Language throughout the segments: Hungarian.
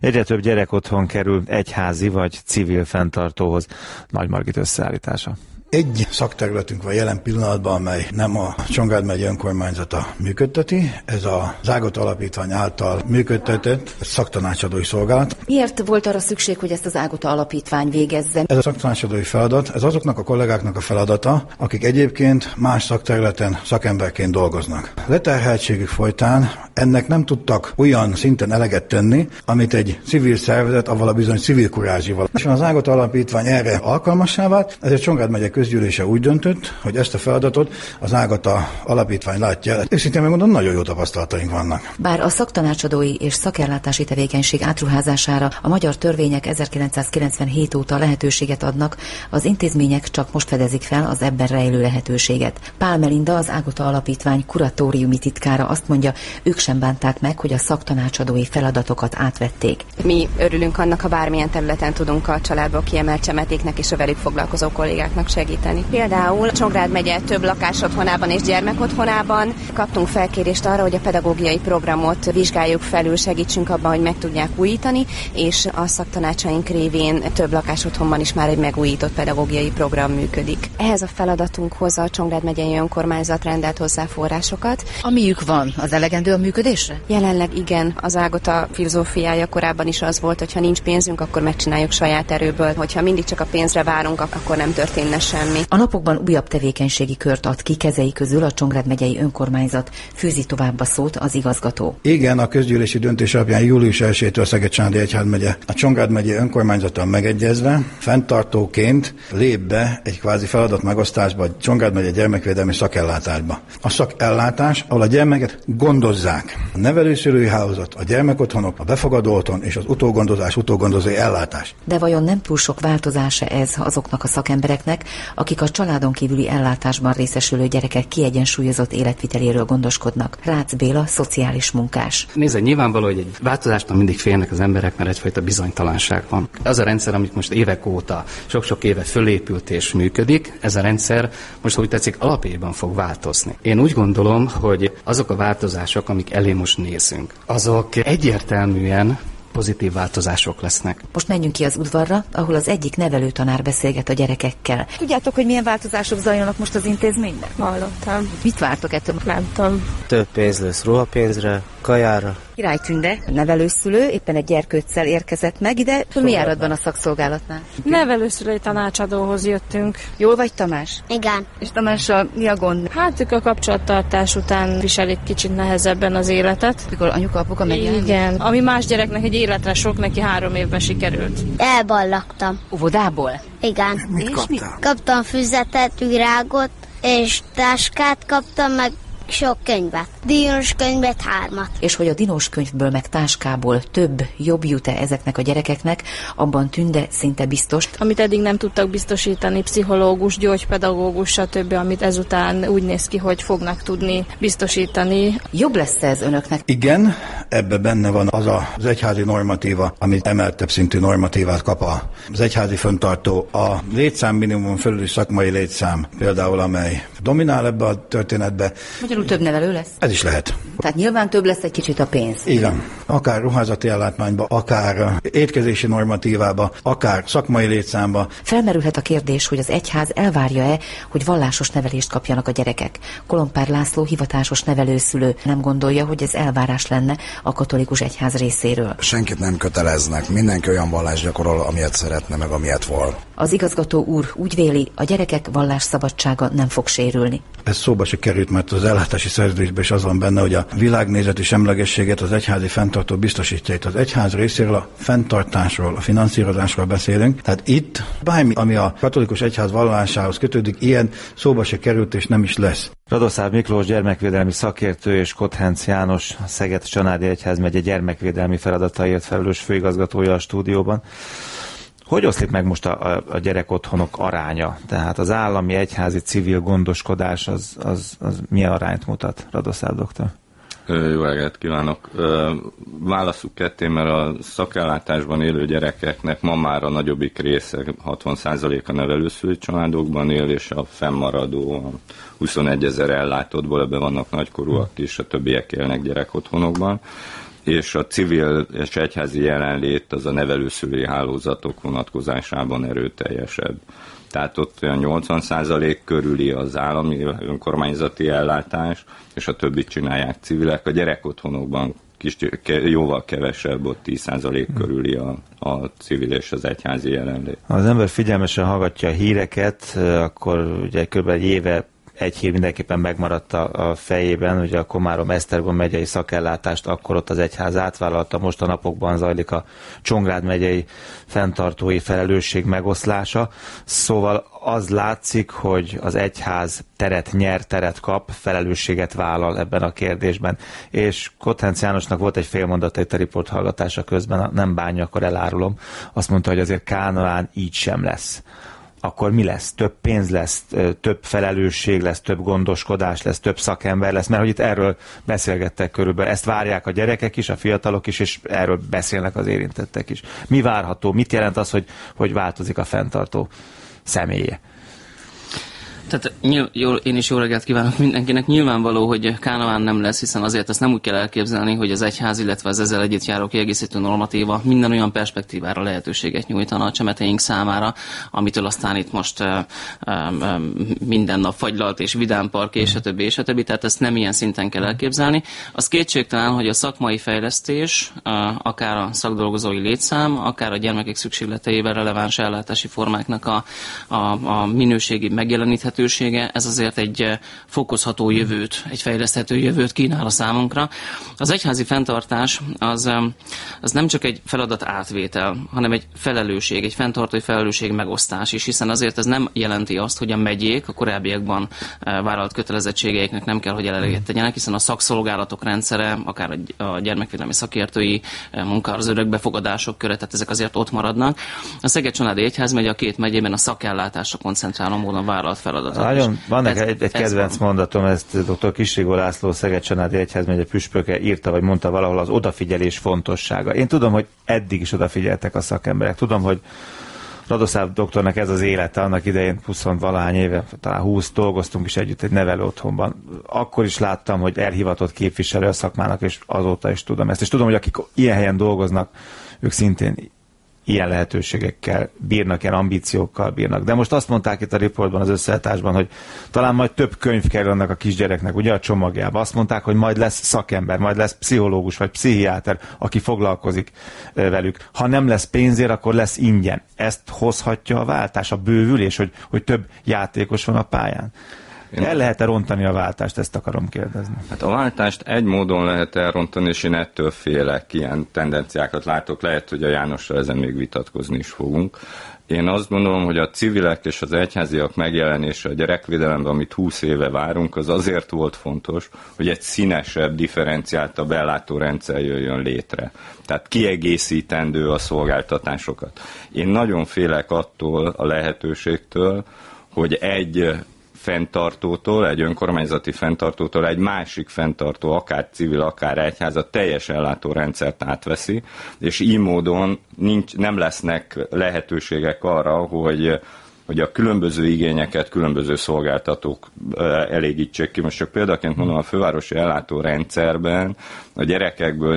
Egyre több gyerek otthon kerül egyházi vagy civil fenntartóhoz. Nagy Margit összeállítása. Egy szakterületünk van jelen pillanatban, amely nem a Csongrád megye önkormányzata működteti. Ez az Ágota Alapítvány által működtetett szaktanácsadói szolgálat. Miért volt arra szükség, hogy ezt az Ágota Alapítvány végezze? Ez a szaktanácsadói feladat, ez azoknak a kollégáknak a feladata, akik egyébként más szakterületen szakemberként dolgoznak. Leterheltségük folytán ennek nem tudtak olyan szinten eleget tenni, amit egy civil szervezet, avval a bizony civil kurázsival. És az Ágota Alapítvány erre alkalmassá vált, ezért Csongrád megye közgyűlése úgy döntött, hogy ezt a feladatot az Ágota Alapítvány látja el. Őszintén megmondom, nagyon jó tapasztalataink vannak. Bár a szaktanácsadói és szakellátási tevékenység átruházására a magyar törvények 1997 óta lehetőséget adnak, az intézmények csak most fedezik fel az ebben rejlő lehetőséget. Pál Melinda, az Ágota Alapítvány kuratóriumi titkára azt mondja, ők sem bánták meg, hogy a szaktanácsadói feladatokat átvették. Mi örülünk annak, ha bármilyen területen tudunk a családból kiemelt csemetéknek és a velük foglalkozó kollégáknak segíteni. Például Csongrád megye több lakásotthonában és gyermekotthonában kaptunk felkérést arra, hogy a pedagógiai programot vizsgáljuk felül, segítsünk abban, hogy meg tudják újítani, és a szaktanácsaink révén több lakásotthonban is már egy megújított pedagógiai program működik. Ehhez a feladatunkhoz a Csongrád megyei önkormányzat rendelt hozzá forrásokat. Amiük van, az elegendő a működésre? Jelenleg igen. Az Ágota filozófiája korábban is az volt, hogy ha nincs pénzünk, akkor megcsináljuk saját erőből. Hogyha mindig csak a pénzre várunk, akkor nem történne semmi. A napokban újabb tevékenységi kört ad ki, kezei közül a Csongrád megyei önkormányzat. Fűzi tovább a szót az igazgató. Igen, a közgyűlési döntés alapján július 1-től Szeged-Csándi egyházmegye a Csongrád megyei önkormányzattal megegyezve fenntartóként lép be egy kvázi feladat megosztásba a Csongrád megye gyermekvédelmi szakellátásba. A szakellátás, ahol a gyermeket gondozzák. A nevelőszülői hálózat, a gyermekotthonok, a befogadó otthon és az utógondozói ellátás. De vajon nem túl sok változása ez azoknak a szakembereknek, akik a családon kívüli ellátásban részesülő gyerekek kiegyensúlyozott életviteléről gondoskodnak? Rácz Béla, szociális munkás. Nézd, nyilvánvaló, hogy egy változástól mindig félnek az emberek, mert egyfajta bizonytalanság van. Az a rendszer, amit most évek óta, sok-sok éve fölépült és működik, ez a rendszer most, úgy tetszik, alapjában fog változni. Én úgy gondolom, hogy azok a változások, amik elé most nézünk, azok egyértelműen pozitív változások lesznek. Most menjünk ki az udvarra, ahol az egyik nevelőtanár beszélget a gyerekekkel. Tudjátok, hogy milyen változások zajlanak most az intézményben? Hallottam. Mit vártok ettől? Nem tudom. Több pénz lesz ruhapénzre, kajára. Király Tünde, nevelőszülő, éppen egy gyerkőccel érkezett meg ide. Mi áradban a szakszolgálatnál? Nevelőszülői tanácsadóhoz jöttünk. Jól vagy, Tamás? Igen. És Tamással mi a gond? Hát ők a kapcsolattartás után viselik kicsit nehezebben az életet. Mikor anyuka, apuka megjelenik? Igen. Ami más gyereknek egy életre sok, neki 3 évben sikerült. Elballagtam. Óvodából? Igen. Mit kaptál? Kaptam füzetet, virágot, és táskát kaptam, meg sok könyvet. Díjas könyvet 3. És hogy a dinós könyvből meg táskából több, jobb jut-e ezeknek a gyerekeknek, abban Tünde szinte biztos. Amit eddig nem tudtak biztosítani, pszichológus, gyógypedagógus, stb., amit ezután úgy néz ki, hogy fognak tudni biztosítani. Jobb lesz ez önöknek? Igen, ebbe benne van az egyházi normatíva, amit emeltebb szintű normatívát kap az egyházi fenntartó. A létszám minimum fölüli szakmai létszám például, amely dominál ebbe a történetbe. Magyarul több nevelő lesz? Ez is lehet. Tehát nyilván több lesz egy kicsit a pénz. Igen. Akár ruházati ellátmányba, akár étkezési normatívába, akár szakmai létszámba. Felmerülhet a kérdés, hogy az egyház elvárja-e, hogy vallásos nevelést kapjanak a gyerekek. Kolompár László, hivatásos nevelőszülő, nem gondolja, hogy ez elvárás lenne a katolikus egyház részéről. Senkit nem köteleznek, mindenki olyan vallást gyakorol, amilyet szeretne, meg amilyet val. Az igazgató úr úgy véli, a gyerekek vallásszabadsága nem fog sérülni. Ez szóba se került, mert az ellátási szerződésben is az van benne, hogy a világnézeti semlegességet az egyházi fenntartó biztosítja. Itt az egyház részéről a fenntartásról, a finanszírozásról beszélünk. Tehát itt bármi, ami a katolikus egyház vallásához kötődik, ilyen szóba se került és nem is lesz. Radoszáv Miklós gyermekvédelmi szakértő és Kotthence János, a Szeged-Csanádi Egyházmegye gyermekvédelmi feladataiért felelős főigazgatója a stúdióban. Hogy oszlik meg most a gyerekotthonok aránya? Tehát az állami, egyházi, civil gondoskodás az milyen arányt mutat, Radoszáv doktor? Jó reggelt kívánok! Válasszuk ketté, mert a szakellátásban élő gyerekeknek ma már a nagyobbik része, 60%-a nevelőszülői családokban él, és a fennmaradó 21 000 ellátottból ebben vannak nagykorúak is, a többiek élnek gyerekotthonokban. és a civil és egyházi jelenlét az a nevelőszülői hálózatok vonatkozásában erőteljesebb. Tehát ott olyan 80% körüli az állami önkormányzati ellátás, és a többit csinálják civilek. A gyerekotthonokban jóval kevesebb, ott 10% körüli a civil és az egyházi jelenlét. Ha az ember figyelmesen hallgatja a híreket, akkor ugye kb. Egy hír mindenképpen megmaradt a fejében, ugye a Komárom-Esztergom megyei szakellátást, akkor ott az egyház átvállalta, most a napokban zajlik a Csongrád megyei fenntartói felelősség megoszlása, szóval az látszik, hogy az egyház teret nyer, teret kap, felelősséget vállal ebben a kérdésben. És Kotthence Jánosnak volt egy félmondata itt a riporthallgatása közben, nem bánja, akkor elárulom, azt mondta, hogy azért Kánaán így sem lesz. Akkor mi lesz? Több pénz lesz, több felelősség lesz, több gondoskodás lesz, több szakember lesz, mert hogy itt erről beszélgettek körülbelül. Ezt várják a gyerekek is, a fiatalok is, és erről beszélnek az érintettek is. Mi várható? Mit jelent az, hogy változik a fenntartó személye? Tehát én is jó reggelt kívánok mindenkinek. Nyilvánvaló, hogy Kánaán nem lesz, hiszen azért ezt nem úgy kell elképzelni, hogy az egyház, illetve az ezzel együtt járó kiegészítő normatíva minden olyan perspektívára lehetőséget nyújtana a csemeteink számára, amitől aztán itt most minden nap fagylalt és vidámpark és a többi. Tehát ezt nem ilyen szinten kell elképzelni. Az kétségtelen, hogy a szakmai fejlesztés, akár a szakdolgozói létszám, akár a gyermekek szükségleteivel releváns ellátási formáknak a minőségi megjeleníthetősége, ez azért egy fokozható jövőt, egy fejleszthető jövőt kínál a számunkra. Az egyházi fenntartás az nem csak egy feladat átvétel, hanem egy felelősség, egy fenntartói felelősség megosztás is, hiszen azért ez nem jelenti azt, hogy a megyék a korábbiakban vállalt kötelezettségeiknek nem kell, hogy eleget tegyenek, hiszen a szakszolgálatok rendszere, akár a gyermekvédelmi szakértői munka, az örökbefogadások köre, tehát ezek azért ott maradnak. A Szeged-Csanádi Egyházmegye a két megyében a szakellátásra koncentráló módon vállalt feladat. Nagyon, van nekem egy kedvenc mondatom, ezt dr. Kisrigó László, Szeged-Csanádi Egyházmegye püspöke írta, vagy mondta valahol, az odafigyelés fontossága. Én tudom, hogy eddig is odafigyeltek a szakemberek. Tudom, hogy Radoszáv doktornak ez az élete, annak idején 20-valahány éve, talán 20 dolgoztunk is együtt egy nevelő otthonban. Akkor is láttam, hogy elhivatott képviselő a szakmának, és azóta is tudom ezt. És tudom, hogy akik ilyen helyen dolgoznak, ők szintén ilyen lehetőségekkel bírnak, ilyen ambíciókkal bírnak. De most azt mondták itt a riportban, az összeállításban, hogy talán majd több könyv kerül annak a kisgyereknek, ugye a csomagjába. Azt mondták, hogy majd lesz szakember, majd lesz pszichológus vagy pszichiáter, aki foglalkozik velük. Ha nem lesz pénzért, akkor lesz ingyen. Ezt hozhatja a váltás, a bővülés, hogy több játékos van a pályán? El lehet-e rontani a váltást, ezt akarom kérdezni. Hát a váltást egy módon lehet elrontani, és én ettől félek, ilyen tendenciákat látok. Lehet, hogy a Jánossal ezen még vitatkozni is fogunk. Én azt gondolom, hogy a civilek és az egyháziak megjelenése a gyerekvédelemben, amit 20 éve várunk, az azért volt fontos, hogy egy színesebb, differenciáltabb ellátórendszer jöjjön létre. Tehát kiegészítendő a szolgáltatásokat. Én nagyon félek attól a lehetőségtől, hogy egy fenntartótól, egy önkormányzati fenntartótól egy másik fenntartó, akár civil, akár egyház, a teljes ellátórendszert átveszi, és így módon nem lesznek lehetőségek arra, hogy a különböző igényeket különböző szolgáltatók elégítsék ki. Most csak példaként mondom, a fővárosi ellátórendszerben a gyerekekből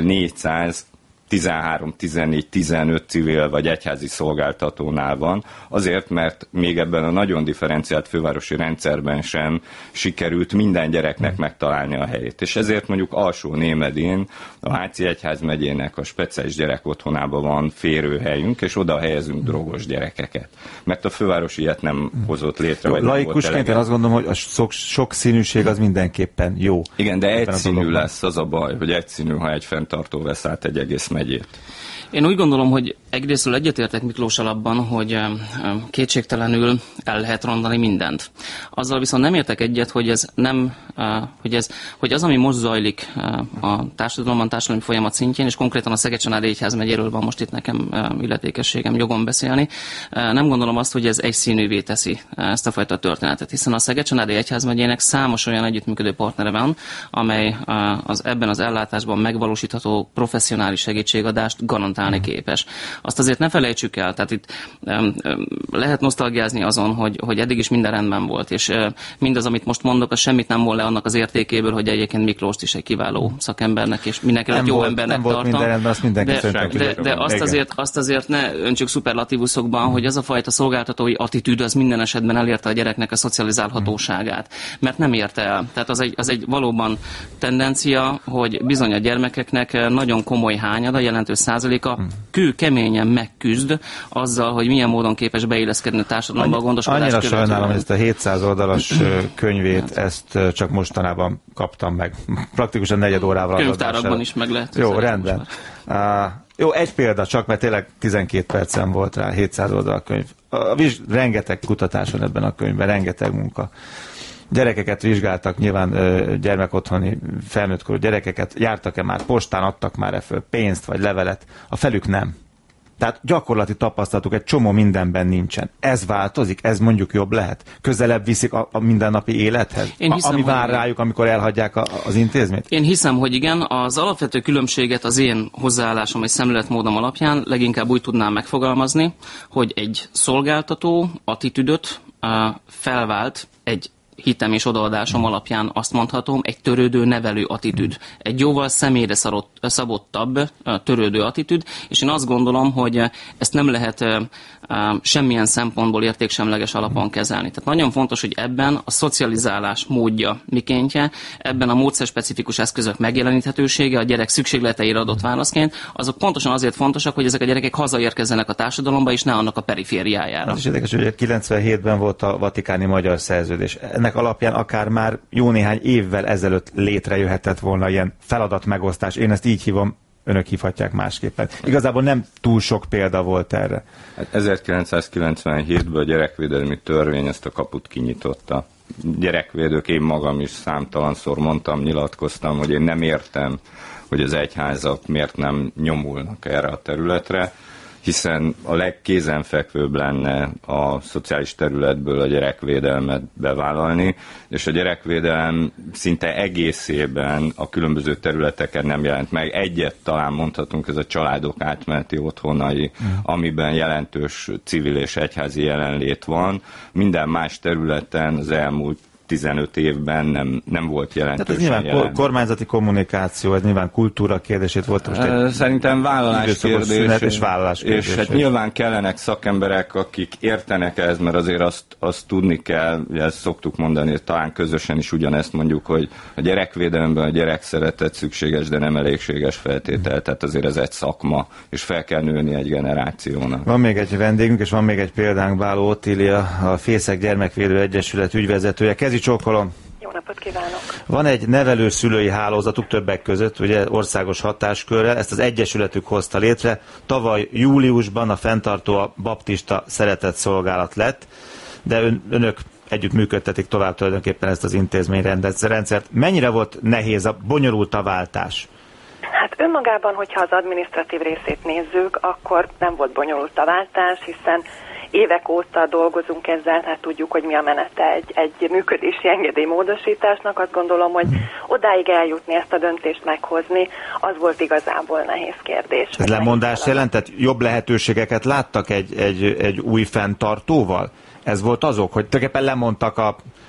13, 14, 15 civil vagy egyházi szolgáltatónál van, azért, mert még ebben a nagyon differenciált fővárosi rendszerben sem sikerült minden gyereknek megtalálni a helyét. És ezért mondjuk Alsó-Némedén a Váci Egyházmegyének a speciális gyerekotthonában van férőhelyünk, és oda helyezünk drogos gyerekeket. Mert a főváros ilyet nem hozott létre. Vagy laikusként én azt gondolom, hogy a sok színűség az mindenképpen jó. Igen, de egyszínű lesz, az a baj, hogy egyszínű, ha egy fenntartó vesz át egy egész megyét. Én úgy gondolom, hogy egyrésztről egyetértek Miklóssal abban, hogy kétségtelenül el lehet rondani mindent. Azzal viszont nem értek egyet, hogy ez nem, hogy az, ami most zajlik a társadalomban, társadalmi folyamat szintjén, és konkrétan a Szeged-Csanádi Egyházmegyéről van most itt nekem illetékességem, jogom beszélni. Nem gondolom azt, hogy ez egyszínűvé teszi ezt a fajta történetet, hiszen a Szeged-Csanádi Egyházmegyének számos olyan együttműködő partnere van, amely ebben az ellátásban megvalósítható professzionális segítségadást garantálja garantálni képes. Azt azért ne felejtsük el, tehát itt lehet nosztalgiázni azon, hogy eddig is minden rendben volt, és mindaz, amit most mondok, az semmit nem volt le annak az értékéből, hogy egyébként Miklóst is egy kiváló szakembernek és mindenkinek jó embernek tartom. De azt azért ne öntsük szuperlatívuszokban, hogy az a fajta szolgáltatói attitűd az minden esetben elérte a gyereknek a szocializálhatóságát, mert nem érte el. Tehát az egy valóban tendencia, hogy bizony a gyermekeknek nagyon komoly hányada, jelentős százaléka kőkeményen megküzd azzal, hogy milyen módon képes beilleszkedni a társadalomba a gondoskodás követően. Annyira sajnálom, hogy ezt a 700 oldalas könyvét, ezt csak mostanában kaptam meg. Praktikusan 4 órával. Könyvtárakban is meg lehet. Jó, rendben. Jó, egy példa csak, mert tényleg 12 percen volt rá, 700 oldal könyv. Rengeteg kutatás van ebben a könyvben, rengeteg munka. Gyerekeket vizsgáltak, nyilván gyermekotthoni felnőttkorú gyerekeket, jártak-e már postán, adtak már föl pénzt vagy levelet, a felük nem. Tehát gyakorlati tapasztalatuk egy csomó mindenben nincsen. Ez változik, ez mondjuk jobb lehet? Közelebb viszik a mindennapi élethez? Ami vár rájuk, amikor elhagyják az intézményt? Én hiszem, hogy igen. Az alapvető különbséget az én hozzáállásom és szemléletmódom alapján leginkább úgy tudnám megfogalmazni, hogy egy szolgáltató attitűdöt felvált egy hitem és odaadásom alapján azt mondhatom, egy törődő nevelő attitűd. Egy jóval személyre szabottabb törődő attitűd, és én azt gondolom, hogy ezt nem lehet semmilyen szempontból értéksemleges alapon kezelni. Tehát nagyon fontos, hogy ebben a szocializálás módja mikéntje, ebben a módszerspecifikus eszközök megjeleníthetősége, a gyerek szükségleteire adott válaszként, azok pontosan azért fontosak, hogy ezek a gyerekek hazaérkezzenek a társadalomba, és ne annak a perifériájára. Az is érdekes, hogy 97-ben volt a vatikáni magyar szerződés. Ennek alapján akár már jó néhány évvel ezelőtt létrejöhetett volna ilyen feladatmegosztás. Én ezt így hívom, önök hívhatják másképpen. Igazából nem túl sok példa volt erre. Hát 1997-ben a gyerekvédelmi törvény ezt a kaput kinyitotta. Gyerekvédők, én magam is számtalanszor mondtam, nyilatkoztam, hogy én nem értem, hogy az egyházak miért nem nyomulnak erre a területre, hiszen a legkézenfekvőbb lenne a szociális területből a gyerekvédelmet bevállalni, és a gyerekvédelem szinte egészében a különböző területeken nem jelent meg. Egyet talán mondhatunk, ez a családok átmeneti otthonai, amiben jelentős civil és egyházi jelenlét van. Minden más területen az elmúlt 15 évben nem volt jelentősen jelen. Nyilván kormányzati kommunikáció, ez nyilván kultúra kérdését volt. Most szerintem vállalás kérdés, és vállalás kérdés. És hát nyilván kellenek szakemberek, akik értenek ez, mert azért azt tudni kell, ezt szoktuk mondani, talán közösen is ugyanezt mondjuk, hogy a gyerekvédelemben a gyerekszeretet szükséges, de nem elégséges feltétel, tehát azért ez egy szakma, és fel kell nőni egy generációnak. Van még egy vendégünk, és van még egy példánk, Báló Ottília, a Fészek Gyermekvédő Egyesület ügyvezetője. Csókolom. Jó napot kívánok! Van egy nevelőszülői hálózatuk többek között, ugye országos hatáskörrel, ezt az egyesületük hozta létre. Tavaly júliusban a fenntartó a baptista szeretetszolgálat lett, de önök együtt működtetik tovább tulajdonképpen ezt az intézményrendszert. Mennyire volt nehéz, bonyolult a váltás? Hát önmagában, hogyha az adminisztratív részét nézzük, akkor nem volt bonyolult a váltás, hiszen évek óta dolgozunk ezzel, hát tudjuk, hogy mi a menete egy működési engedélymódosításnak. Azt gondolom, hogy odáig eljutni, ezt a döntést meghozni, az volt igazából nehéz kérdés. Ez lemondás jelentett? Jobb lehetőségeket láttak egy új fenntartóval? Ez volt azok, hogy tulajdonképpen lemondtak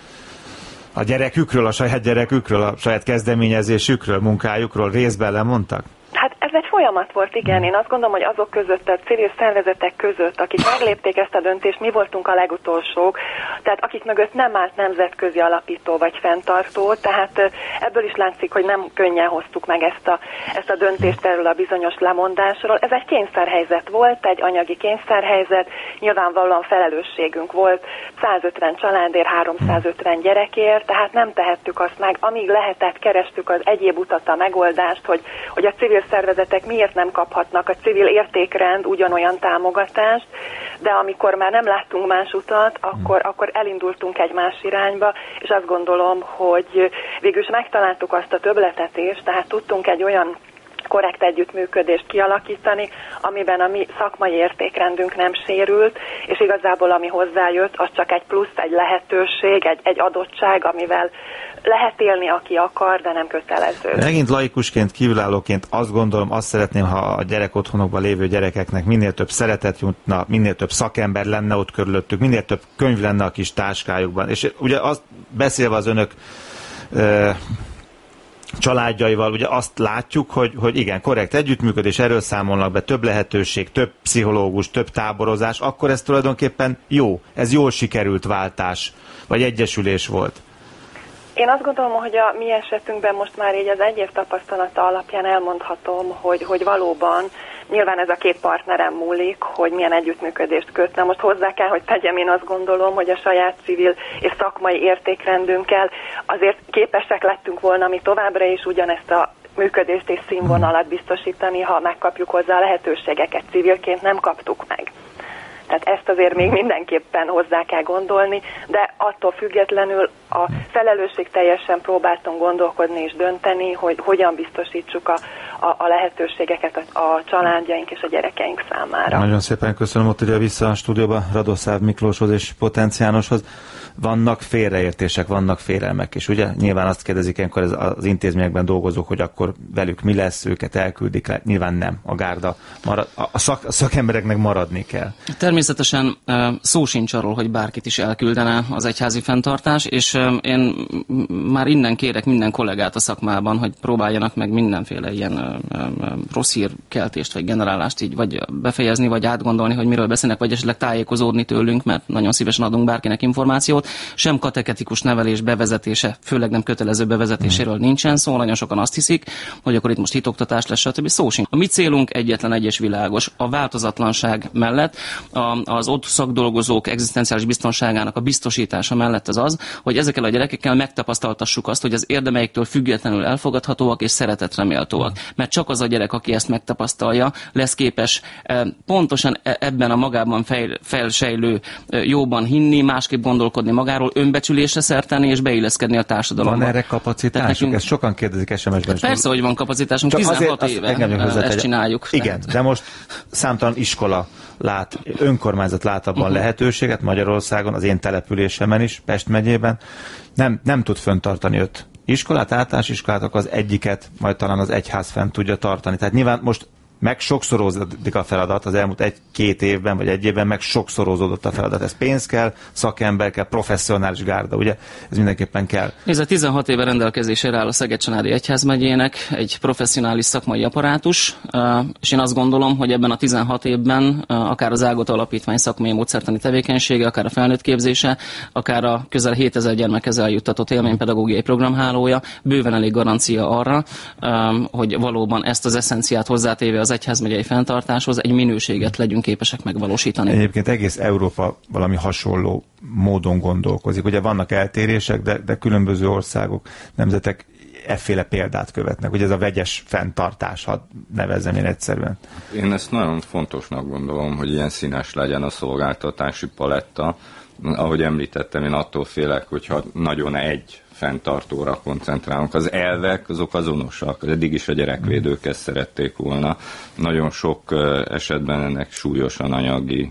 a gyerekükről, a saját gyerekükről, a saját kezdeményezésükről, munkájukról, részben lemondtak? Hát ez egy folyamat volt, igen. Én azt gondolom, hogy azok között, a civil szervezetek között, akik meglépték ezt a döntést, mi voltunk a legutolsók, tehát akik mögött nem állt nemzetközi alapító vagy fenntartó, tehát ebből is látszik, hogy nem könnyen hoztuk meg ezt a döntést erről a bizonyos lemondásról. Ez egy kényszerhelyzet volt, egy anyagi kényszerhelyzet, nyilvánvalóan felelősségünk volt 150 családért, 350 gyerekért, tehát nem tehettük azt meg, amíg lehetett, kerestük az egyéb utat, a megoldást, hogy a civil szervezetek miért nem kaphatnak a civil értékrend ugyanolyan támogatást, de amikor már nem láttunk más utat, akkor elindultunk egy más irányba, és azt gondolom, hogy végül is megtaláltuk azt a többletet is, tehát tudtunk egy olyan korrekt együttműködést kialakítani, amiben a mi szakmai értékrendünk nem sérült, és igazából ami hozzájött, az csak egy plusz, egy lehetőség, egy adottság, amivel lehet élni, aki akar, de nem kötelező. Megint laikusként, kívülállóként azt gondolom, azt szeretném, ha a gyerekotthonokban lévő gyerekeknek minél több szeretet jutna, minél több szakember lenne ott körülöttük, minél több könyv lenne a kis táskájukban. És ugye azt beszélve az önök családjaival, ugye azt látjuk, hogy igen, korrekt együttműködés, erről számolnak be, több lehetőség, több pszichológus, több táborozás, akkor ez tulajdonképpen jó, ez jól sikerült váltás, vagy egyesülés volt. Én azt gondolom, hogy a mi esetünkben most már így az 1 év tapasztalata alapján elmondhatom, hogy valóban nyilván ez a két partnerem múlik, hogy milyen együttműködést kötne. Most hozzá kell, hogy tegyem, én azt gondolom, hogy a saját civil és szakmai értékrendünkkel azért képesek lettünk volna mi továbbra is ugyanezt a működést és színvonalat biztosítani, ha megkapjuk hozzá a lehetőségeket. Civilként nem kaptuk meg. Tehát ezt azért még mindenképpen hozzá kell gondolni, de attól függetlenül a felelősség teljesen próbáltunk gondolkodni és dönteni, hogy hogyan biztosítsuk a lehetőségeket a családjaink és a gyerekeink számára. Nagyon szépen köszönöm, ott ugye vissza a stúdióba Radoszáv Miklóshoz és Potenc Jánoshoz. Vannak félreértések, vannak félelmek, és ugye nyilván azt kérdezik ilyenkor az intézményekben dolgozók, hogy akkor velük mi lesz, őket elküldik, nyilván nem, a gárda marad, a szakembereknek maradni kell. Természetesen szó sincs arról, hogy bárkit is elküldene az egyházi fenntartás, és én már innen kérek minden kollégát a szakmában, hogy próbáljanak meg mindenféle ilyen rossz hírkeltést vagy generálást így vagy befejezni, vagy átgondolni, hogy miről beszélnek, vagy esetleg tájékozódni tőlünk, mert nagyon szívesen adunk bárkinek információt. Sem kateketikus nevelés bevezetése, főleg nem kötelező bevezetéséről nincsen szó, nagyon sokan azt hiszik, hogy akkor itt most hitoktatás lesz, stb. Szó sincs. A mi célunk egyetlen egy és világos. A változatlanság mellett, az ott szakdolgozók egzisztenciális biztonságának a biztosítása mellett az, hogy ezekkel a gyerekekkel megtapasztaltassuk azt, hogy az érdemeiktől függetlenül elfogadhatóak és szeretetre méltóak. Mert csak az a gyerek, aki ezt megtapasztalja, lesz képes pontosan ebben a magában felsejlő jóban hinni, másképp gondolkodni magáról, önbecsülésre szert tenni és beilleszkedni a társadalomba. Van erre kapacitásunk? Ezt sokan kérdezik SMS-ben. Persze, hogy van kapacitásunk, 16 éve ezt csináljuk. Igen, de most számtalan iskola lát, önkormányzat lát abban lehetőséget Magyarországon, az én településemen is, Pest megyében, nem tud fenntartani 5 iskolát, általános iskolát, akkor az egyiket majd talán az egyház fent tudja tartani. Tehát nyilván most meg sokszorozódik a feladat, az elmúlt 1-2 évben, vagy 1 évben meg sokszorozódott a feladat. Ez pénz kell, szakember kell, professzionális gárda, ugye? Ez mindenképpen kell. Ez a 16 éve rendelkezésére áll a Szeged-Csanádi Egyházmegyének egy professzionális szakmai apparátus, és én azt gondolom, hogy ebben a 16 évben akár az Ágota Alapítvány szakmai módszertani tevékenysége, akár a felnőtt képzése, akár a közel 7000 gyermekhez eljuttatott élménypedagógiai programhálója bőven elég garancia arra, hogy valóban ezt az eszenciát hozzátéve az egyházmegyei fenntartáshoz egy minőséget legyünk képesek megvalósítani. Egyébként egész Európa valami hasonló módon gondolkozik. Ugye vannak eltérések, de különböző országok, nemzetek efféle példát követnek. Ugye ez a vegyes fenntartás, ha nevezzem én egyszerűen. Én ezt nagyon fontosnak gondolom, hogy ilyen színes legyen a szolgáltatási paletta. Ahogy említettem, én attól félek, hogyha nagyon egy fenntartóra koncentrálunk. Az elvek azok azonosak, eddig is a gyerekvédők ezt szerették volna. Nagyon sok esetben ennek súlyosan anyagi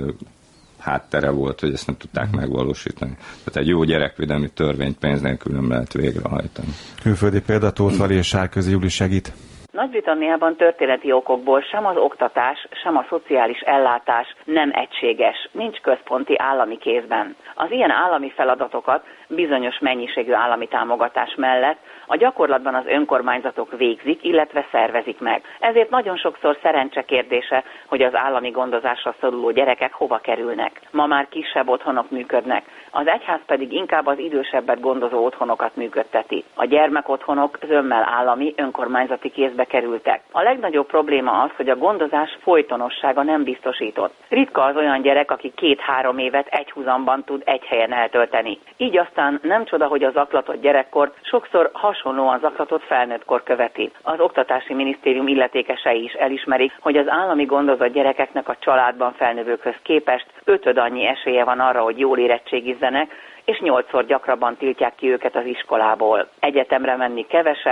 háttere volt, hogy ezt nem tudták megvalósítani. Tehát egy jó gyerekvédelmi törvényt pénz nélkül nem lehet végrehajtani. Külföldi példa, Tóth Vali és Sárközi Júli segít. Nagy-Britanniában történeti okokból sem az oktatás, sem a szociális ellátás nem egységes, nincs központi állami kézben. Az ilyen állami feladatokat bizonyos mennyiségű állami támogatás mellett a gyakorlatban az önkormányzatok végzik, illetve szervezik meg. Ezért nagyon sokszor szerencse kérdése, hogy az állami gondozásra szoruló gyerekek hova kerülnek. Ma már kisebb otthonok működnek, az egyház pedig inkább az idősebbet gondozó otthonokat működteti. A gyermekotthonok zömmel állami, önkormányzati kézbe kerültek. A legnagyobb probléma az, hogy a gondozás folytonossága nem biztosított. Ritka az olyan gyerek, aki 2-3 évet egyhuzamban tud egy helyen eltölteni. Így aztán nem csoda, hogy a zaklatott gyerekkort sokszor hasonlóan zaklatott felnőttkor követi. Az Oktatási Minisztérium illetékesei is elismerik, hogy az állami gondozott gyerekeknek a családban felnövőkhöz képest 5-öd annyi esélye van arra, hogy jól érettségizzenek, és 8-szor gyakrabban tiltják ki őket az iskolából. Egyetemre menni kevesebb,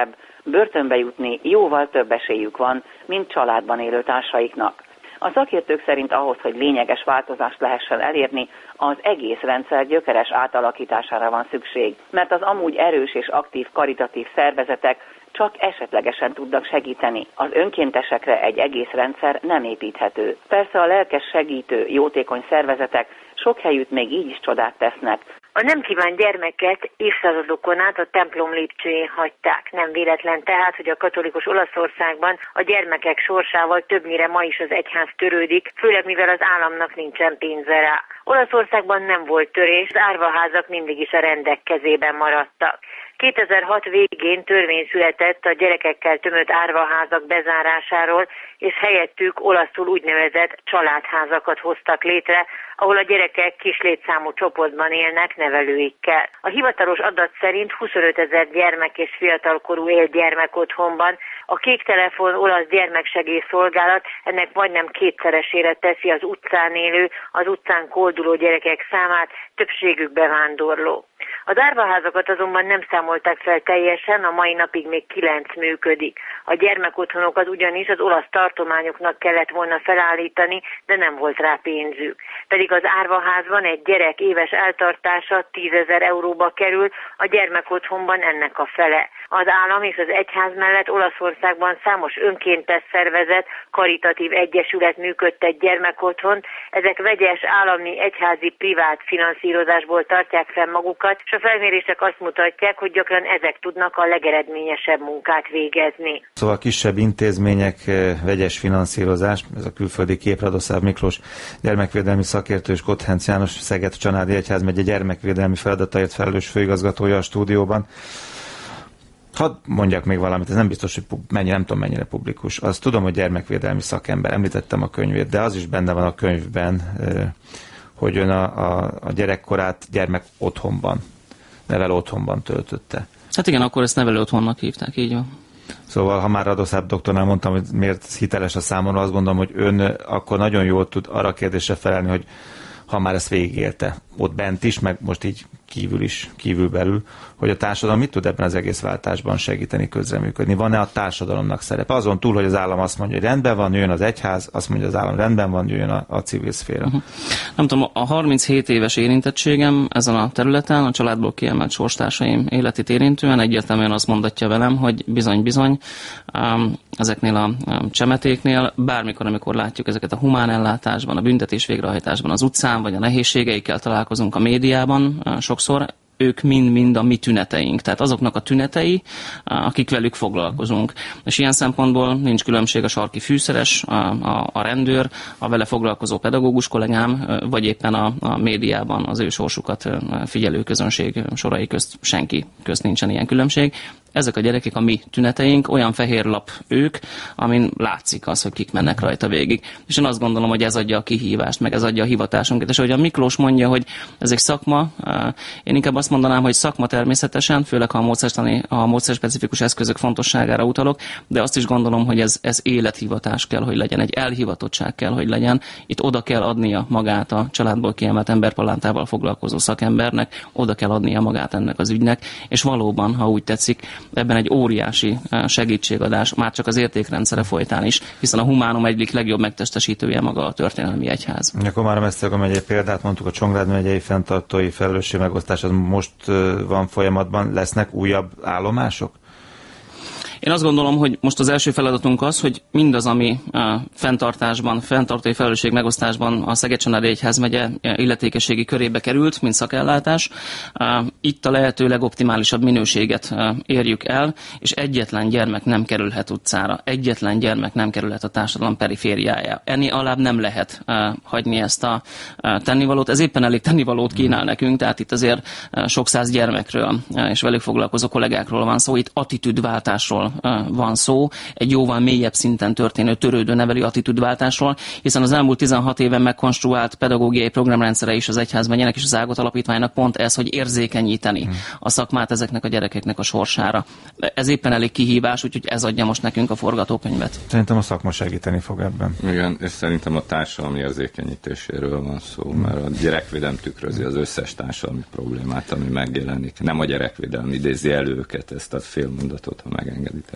börtönbe jutni jóval több esélyük van, mint családban élő társaiknak. A szakértők szerint ahhoz, hogy lényeges változást lehessen elérni, az egész rendszer gyökeres átalakítására van szükség, mert az amúgy erős és aktív karitatív szervezetek csak esetlegesen tudnak segíteni. Az önkéntesekre egy egész rendszer nem építhető. Persze a lelkes segítő, jótékony szervezetek sok helyütt még így is csodát tesznek. A nem kívánt gyermeket évszázadokon át a templom lépcsőjén hagyták. Nem véletlen tehát, hogy a katolikus Olaszországban a gyermekek sorsával többnyire ma is az egyház törődik, főleg mivel az államnak nincsen pénze rá. Olaszországban nem volt törés, az árvaházak mindig is a rendek kezében maradtak. 2006 végén törvény született a gyerekekkel tömött árvaházak bezárásáról, és helyettük olaszul úgynevezett családházakat hoztak létre, ahol a gyerekek kis létszámú csoportban élnek nevelőikkel. A hivatalos adat szerint 25 000 gyermek és fiatalkorú él gyermekotthonban. A Kék Telefon olasz gyermeksegélyszolgálat ennek majdnem kétszeresére teszi az utcán élő, az utcán kolduló gyerekek számát, többségük bevándorló. Az árvaházakat azonban nem számolták fel teljesen, a mai napig még 9 működik. A gyermekotthonokat ugyanis az olasz tartományoknak kellett volna felállítani, de nem volt rá pénzük. Pedig az árvaházban egy gyerek éves eltartása 10 000 euróba kerül, a gyermekotthonban ennek a fele. Az állam és az egyház mellett Olaszországban számos önkéntes szervezet, karitatív egyesület működtet gyermekotthont, ezek vegyes állami, egyházi, privát finanszírozásból tartják fel magukat, és a felmérések azt mutatják, hogy gyakran ezek tudnak a legeredményesebb munkát végezni. Szóval kisebb intézmények, vegyes finanszírozás, ez a külföldi kép, Radoszáv Miklós gyermekvédelmi szakértő és Kotthenc János Szeged-Csanádi Egyházmegye gyermekvédelmi feladataért felelős főigazgatója a stúdióban. Hadd mondjak még valamit, ez nem biztos, hogy nem tudom mennyire publikus. Azt tudom, hogy gyermekvédelmi szakember, említettem a könyvét, de az is benne van a könyvben, hogy ön a gyerekkorát gyermek otthonban, nevelő otthonban töltötte. Hát igen, akkor ezt nevelő otthonnak hívták, így van. Szóval, ha már Radoszáv doktornál mondtam, hogy miért hiteles a számomra, azt gondolom, hogy ön akkor nagyon jól tud arra a kérdésre felelni, hogy ha már ezt végigélte, ott bent is, meg most így kívülbelül, hogy a társadalom mit tud ebben az egész váltásban segíteni, közreműködni? Van-e a társadalomnak szerepe? Azon túl, hogy az állam azt mondja, hogy rendben van, jöjjön az egyház, azt mondja, hogy az állam rendben van, jöjjön a civil szféra. Nem tudom, a 37 éves érintettségem ezen a területen, a családból kiemelt sorstársaim életét érintően egyértelműen azt mondatja velem, hogy bizony, ezeknél a csemetéknél, bármikor, amikor látjuk ezeket a humán ellátásban, a büntetés végrehajtásban, az utcán, vagy a nehézségeikkel találkozunk a médiában sokszor, ők mind-mind a mi tüneteink, tehát azoknak a tünetei, akik velük foglalkozunk. És ilyen szempontból nincs különbség a sarki fűszeres, a rendőr, a vele foglalkozó pedagógus kollégám, vagy éppen a médiában az ő sorsukat figyelő közönség sorai közt senki közt nincsen ilyen különbség. Ezek a gyerekek a mi tüneteink, olyan fehér lap ők, amin látszik az, hogy kik mennek rajta végig. És én azt gondolom, hogy ez adja a kihívást, meg ez adja a hivatásunkat. És ahogy a Miklós mondja, hogy ez egy szakma, én inkább azt mondanám, hogy szakma természetesen, főleg ha a módszerspecifikus eszközök fontosságára utalok, de azt is gondolom, hogy ez élethivatás kell, hogy legyen, egy elhivatottság kell, hogy legyen. Itt oda kell adnia magát a családból kiemelt emberpalántával foglalkozó szakembernek, oda kell adnia magát ennek az ügynek, és valóban, ha úgy tetszik, ebben egy óriási segítségadás, már csak az értékrendszere folytán is, hiszen a Humánum egyik legjobb megtestesítője maga a történelmi egyház. A Komárom-Esztergom megyei példát mondtuk, a Csongrád megyei fenntartói felelősségmegosztás az most van folyamatban, lesznek újabb állomások? Én azt gondolom, hogy most az első feladatunk az, hogy mindaz, ami fenntartásban, fenntartói felelősség megosztásban a Szeged-Csanádi Egyházmegye illetékességi körébe került, mint szakellátás, itt a lehető legoptimálisabb minőséget érjük el, és egyetlen gyermek nem kerülhet utcára, egyetlen gyermek nem kerülhet a társadalom perifériájára. Ennél alább nem lehet hagyni ezt a tennivalót. Ez éppen elég tennivalót kínál nekünk, tehát itt azért sok száz gyermekről és velük foglalkozó kollégákról van szó, itt attitűdváltásról van szó, egy jóval mélyebb szinten történő törődő nevelő attitűdváltásról, hiszen az elmúlt 16 éven megkonstruált pedagógiai programrendszere is az Egyházmegyének és az Ágot Alapítványnak pont ez, hogy érzékenyíteni a szakmát ezeknek a gyerekeknek a sorsára. Ez éppen elég kihívás, úgyhogy ez adja most nekünk a forgatókönyvet. Szerintem a szakma segíteni fog ebben. Igen, és szerintem a társadalmi érzékenyítéséről van szó, mert a gyerekvédelem tükrözi az összes társadalmi problémát, ami megjelenik. Nem a gyerekvédelem idézi elő őket, ezt a félmondatot, ha megengedi.